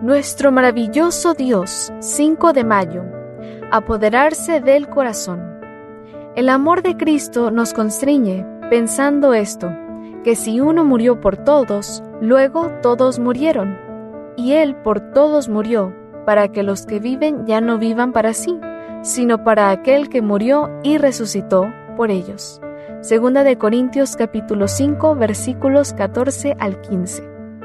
Nuestro maravilloso Dios, 5 de mayo. Apoderarse del corazón. El amor de Cristo nos constriñe, pensando esto, que si uno murió por todos, luego todos murieron. Y Él por todos murió, para que los que viven ya no vivan para sí, sino para aquel que murió y resucitó por ellos. Segunda de Corintios capítulo 5, versículos 14 al 15.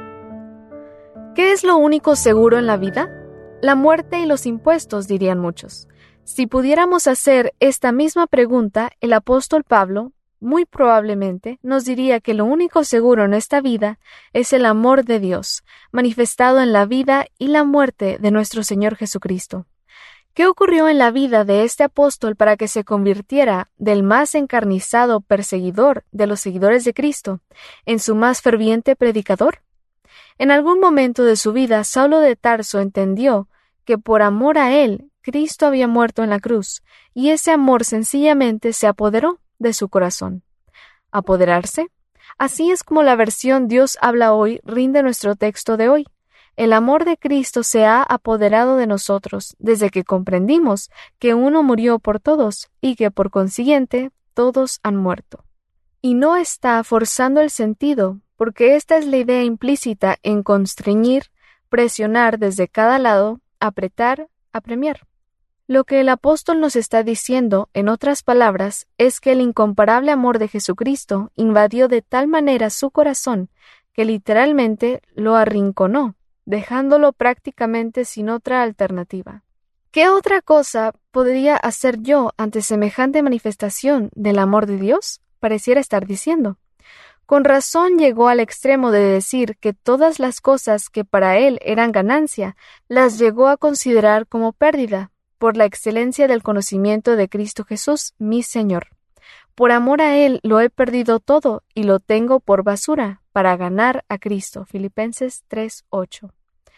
¿Qué es lo único seguro en la vida? La muerte y los impuestos, dirían muchos. Si pudiéramos hacer esta misma pregunta, el apóstol Pablo, muy probablemente, nos diría que lo único seguro en esta vida es el amor de Dios, manifestado en la vida y la muerte de nuestro Señor Jesucristo. ¿Qué ocurrió en la vida de este apóstol para que se convirtiera del más encarnizado perseguidor de los seguidores de Cristo en su más ferviente predicador? En algún momento de su vida, Saulo de Tarso entendió que por amor a él, Cristo había muerto en la cruz, y ese amor sencillamente se apoderó de su corazón. ¿Apoderarse? Así es como la versión Dios habla hoy rinde nuestro texto de hoy. El amor de Cristo se ha apoderado de nosotros desde que comprendimos que uno murió por todos y que por consiguiente todos han muerto. Y no está forzando el sentido, porque esta es la idea implícita en constreñir, presionar desde cada lado, apretar, apremiar. Lo que el apóstol nos está diciendo, en otras palabras, es que el incomparable amor de Jesucristo invadió de tal manera su corazón que literalmente lo arrinconó, dejándolo prácticamente sin otra alternativa. ¿Qué otra cosa podría hacer yo ante semejante manifestación del amor de Dios? Pareciera estar diciendo. Con razón llegó al extremo de decir que todas las cosas que para él eran ganancia, las llegó a considerar como pérdida, por la excelencia del conocimiento de Cristo Jesús, mi Señor. Por amor a él lo he perdido todo y lo tengo por basura, para ganar a Cristo. Filipenses 3:8.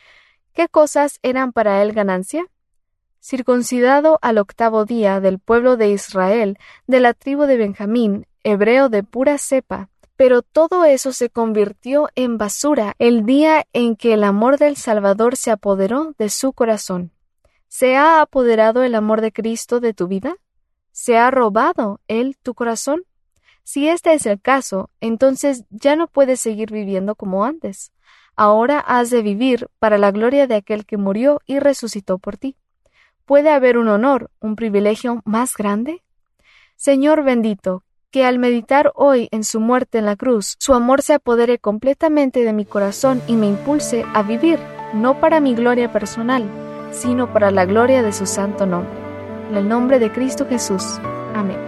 ¿Qué cosas eran para él ganancia? Circuncidado al 8º día del pueblo de Israel, de la tribu de Benjamín, hebreo de pura cepa, pero todo eso se convirtió en basura el día en que el amor del Salvador se apoderó de su corazón. ¿Se ha apoderado el amor de Cristo de tu vida? ¿Se ha robado Él tu corazón? Si este es el caso, entonces ya no puedes seguir viviendo como antes. Ahora has de vivir para la gloria de aquel que murió y resucitó por ti. ¿Puede haber un honor, un privilegio más grande? Señor bendito, que al meditar hoy en su muerte en la cruz, su amor se apodere completamente de mi corazón y me impulse a vivir, no para mi gloria personal, sino para la gloria de su santo nombre. En el nombre de Cristo Jesús. Amén.